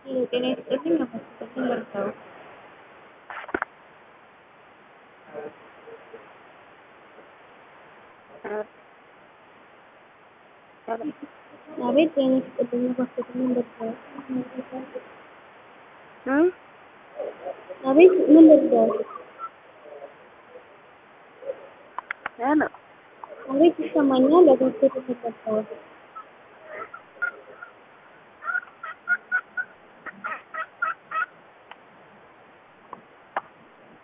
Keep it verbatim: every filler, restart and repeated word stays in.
ጤና ይስጥልኝ አባስጥልኝ መርሳው አቤት ጤና ይስጥልኝ አባስጥልኝ መርሳው እ አቤት ምን ልርዳው? ሄሎ አቤት ይሰማኛል አባስጥልኝ መርሳው